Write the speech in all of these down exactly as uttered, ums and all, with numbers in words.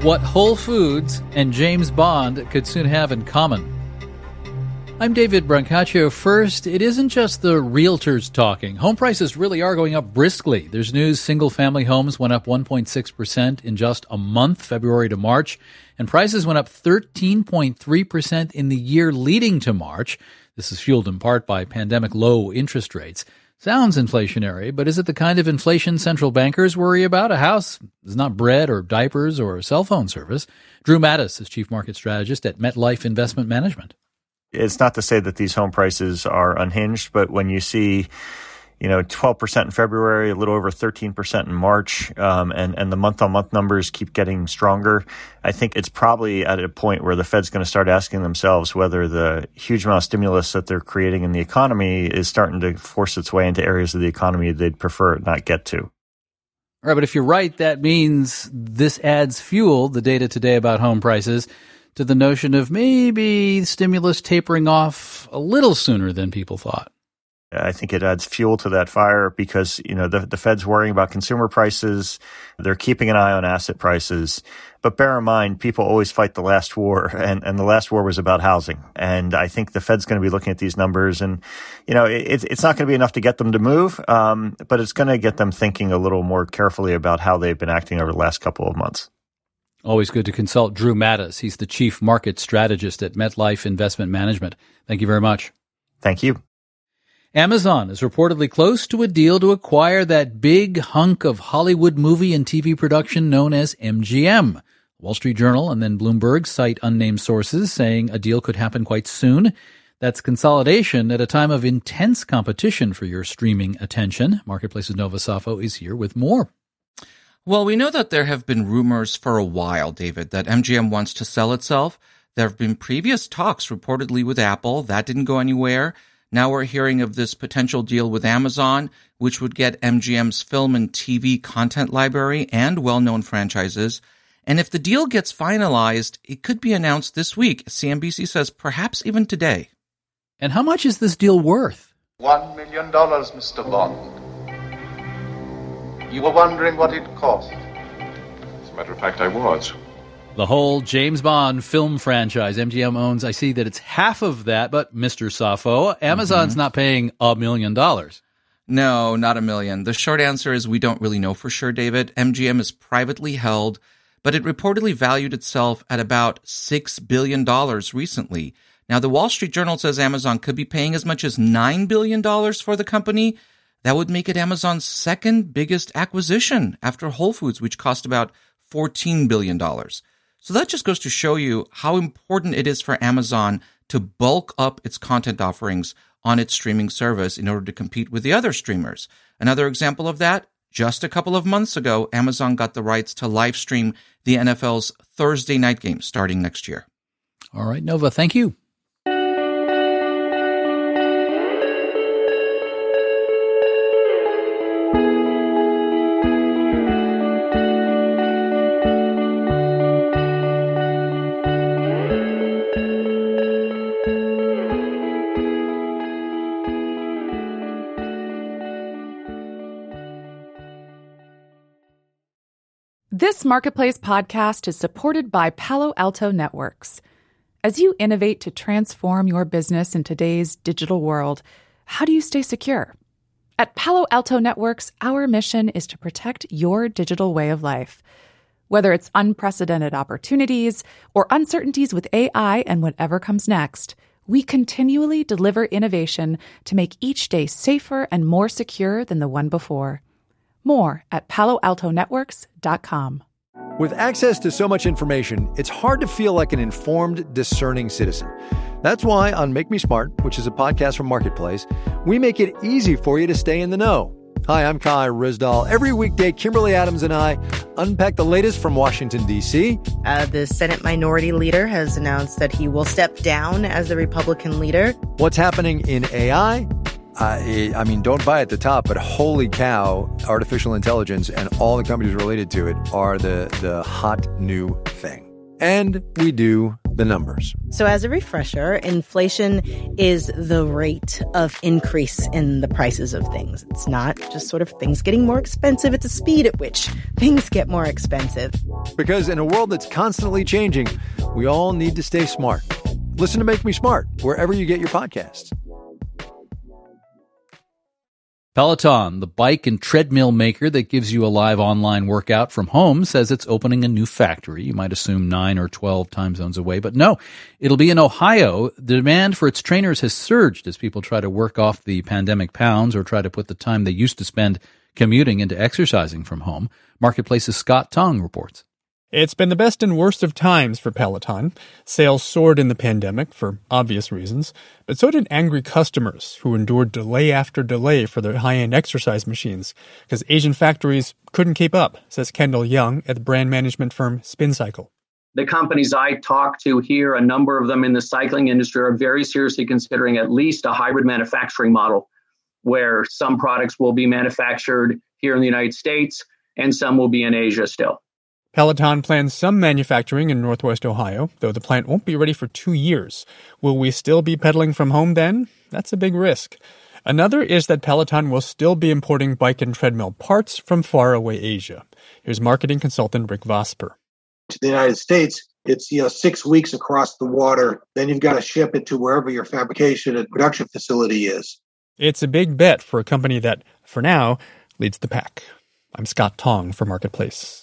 What Whole Foods and James Bond could soon have in common. I'm David Brancaccio. First, it isn't just the realtors talking. Home prices really are going up briskly. There's news single-family homes went up one point six percent in just a month, February to March, and prices went up thirteen point three percent in the year leading to March. This is fueled in part by pandemic-low interest rates. Sounds inflationary, but is it the kind of inflation central bankers worry about? A house is not bread or diapers or a cell phone service. Drew Mattis is Chief Market Strategist at MetLife Investment Management. It's not to say that these home prices are unhinged, but when you see, you know, twelve percent in February, a little over thirteen percent in March, um, and, and the month-on-month numbers keep getting stronger, I think it's probably at a point where the Fed's going to start asking themselves whether the huge amount of stimulus that they're creating in the economy is starting to force its way into areas of the economy they'd prefer it not get to. All right, but if you're right, that means this adds fuel, the data today about home prices, to the notion of maybe stimulus tapering off a little sooner than people thought. I think it adds fuel to that fire because, you know, the, the Fed's worrying about consumer prices. They're keeping an eye on asset prices. But bear in mind, people always fight the last war, and, and the last war was about housing. And I think the Fed's going to be looking at these numbers, and, you know, it, it's not going to be enough to get them to move, um, but it's going to get them thinking a little more carefully about how they've been acting over the last couple of months. Always good to consult Drew Mattis. He's the Chief Market Strategist at MetLife Investment Management. Thank you very much. Thank you. Amazon is reportedly close to a deal to acquire that big hunk of Hollywood movie and T V production known as M G M. Wall Street Journal and then Bloomberg cite unnamed sources saying a deal could happen quite soon. That's consolidation at a time of intense competition for your streaming attention. Marketplace's Nova Safo is here with more. Well, we know that there have been rumors for a while, David, that M G M wants to sell itself. There have been previous talks reportedly with Apple. That didn't go anywhere. Now we're hearing of this potential deal with Amazon, which would get M G M's film and T V content library and well-known franchises. And if the deal gets finalized, it could be announced this week. C N B C says perhaps even today. And how much is this deal worth? One million dollars, Mister Bond. You were wondering what it cost. As a matter of fact, I was. The whole James Bond film franchise M G M owns, I see that it's half of that, but Mister Safo, Amazon's mm-hmm. not paying a million dollars. No, not a million. The short answer is we don't really know for sure, David. M G M is privately held, but it reportedly valued itself at about six billion dollars recently. Now, the Wall Street Journal says Amazon could be paying as much as nine billion dollars for the company. That would make it Amazon's second biggest acquisition after Whole Foods, which cost about fourteen billion dollars. So that just goes to show you how important it is for Amazon to bulk up its content offerings on its streaming service in order to compete with the other streamers. Another example of that, just a couple of months ago, Amazon got the rights to live stream the N F L's Thursday night game starting next year. All right, Nova, thank you. This Marketplace podcast is supported by Palo Alto Networks. As you innovate to transform your business in today's digital world, how do you stay secure? At Palo Alto Networks, our mission is to protect your digital way of life. Whether it's unprecedented opportunities or uncertainties with A I and whatever comes next, we continually deliver innovation to make each day safer and more secure than the one before. More at palo alto networks dot com. With access to so much information, it's hard to feel like an informed, discerning citizen. That's why on Make Me Smart, which is a podcast from Marketplace, we make it easy for you to stay in the know. Hi, I'm Kai Rizdal. Every weekday, Kimberly Adams and I unpack the latest from Washington, D C. Uh, the Senate Minority Leader has announced that he will step down as the Republican leader. What's happening in A I? Uh, I mean, don't buy at the top, but holy cow, artificial intelligence and all the companies related to it are the, the hot new thing. And we do the numbers. So as a refresher, inflation is the rate of increase in the prices of things. It's not just sort of things getting more expensive. It's a speed at which things get more expensive. Because in a world that's constantly changing, we all need to stay smart. Listen to Make Me Smart wherever you get your podcasts. Peloton, the bike and treadmill maker that gives you a live online workout from home, says it's opening a new factory. You might assume nine or twelve time zones away, but no, it'll be in Ohio. The demand for its trainers has surged as people try to work off the pandemic pounds or try to put the time they used to spend commuting into exercising from home. Marketplace's Scott Tong reports. It's been the best and worst of times for Peloton. Sales soared in the pandemic for obvious reasons, but so did angry customers who endured delay after delay for their high-end exercise machines because Asian factories couldn't keep up, says Kendall Young at the brand management firm SpinCycle. The companies I talk to here, a number of them in the cycling industry, are very seriously considering at least a hybrid manufacturing model where some products will be manufactured here in the United States and some will be in Asia still. Peloton plans some manufacturing in Northwest Ohio, though the plant won't be ready for two years. Will we still be pedaling from home then? That's a big risk. Another is that Peloton will still be importing bike and treadmill parts from faraway Asia. Here's marketing consultant Rick Vosper. To the United States, it's you know six weeks across the water. Then you've got to ship it to wherever your fabrication and production facility is. It's a big bet for a company that, for now, leads the pack. I'm Scott Tong for Marketplace.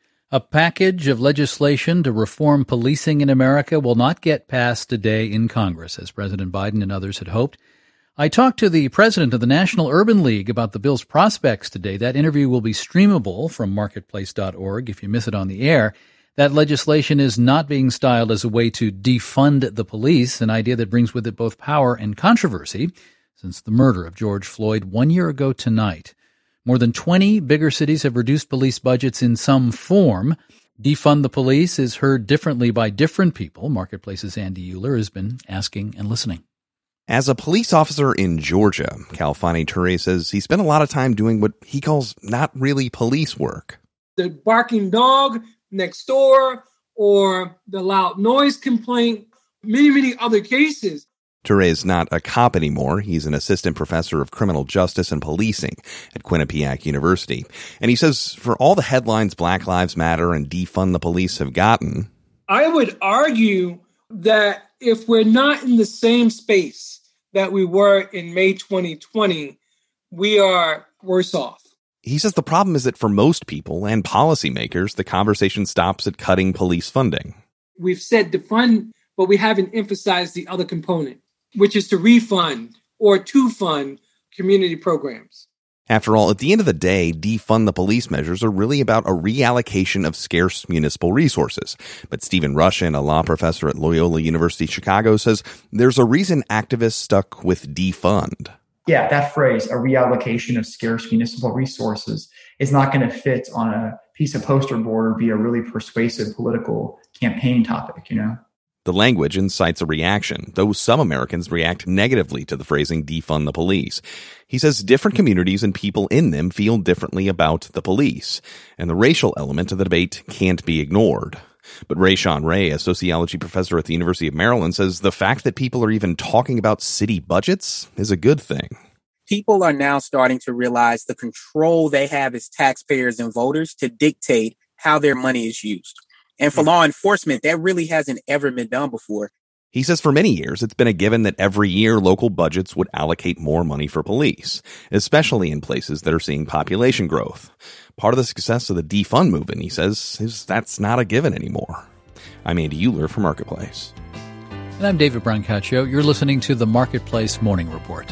A package of legislation to reform policing in America will not get passed today in Congress, as President Biden and others had hoped. I talked to the president of the National Urban League about the bill's prospects today. That interview will be streamable from marketplace dot org if you miss it on the air. That legislation is not being styled as a way to defund the police, an idea that brings with it both power and controversy since the murder of George Floyd one year ago tonight. More than twenty bigger cities have reduced police budgets in some form. Defund the police is heard differently by different people. Marketplace's Andy Euler has been asking and listening. As a police officer in Georgia, Kalfani Toure says he spent a lot of time doing what he calls not really police work. The barking dog next door or the loud noise complaint, many, many other cases. Toure is not a cop anymore. He's an assistant professor of criminal justice and policing at Quinnipiac University. And he says for all the headlines Black Lives Matter and defund the police have gotten, I would argue that if we're not in the same space that we were in May twenty twenty, we are worse off. He says the problem is that for most people and policymakers, the conversation stops at cutting police funding. We've said defund, but we haven't emphasized the other component, which is to refund or to fund community programs. After all, at the end of the day, defund the police measures are really about a reallocation of scarce municipal resources. But Stephen Rushin, a law professor at Loyola University Chicago, says there's a reason activists stuck with defund. Yeah, that phrase, a reallocation of scarce municipal resources, is not going to fit on a piece of poster board or be a really persuasive political campaign topic, you know? The language incites a reaction, though some Americans react negatively to the phrasing defund the police. He says different communities and people in them feel differently about the police, and the racial element of the debate can't be ignored. But Rayshawn Ray, a sociology professor at the University of Maryland, says the fact that people are even talking about city budgets is a good thing. People are now starting to realize the control they have as taxpayers and voters to dictate how their money is used. And for law enforcement, that really hasn't ever been done before. He says for many years, it's been a given that every year local budgets would allocate more money for police, especially in places that are seeing population growth. Part of the success of the defund movement, he says, is that's not a given anymore. I'm Andy Euler for Marketplace. And I'm David Brancaccio. You're listening to the Marketplace Morning Report.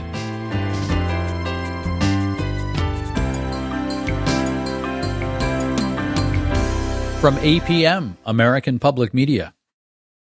From A P M, American Public Media.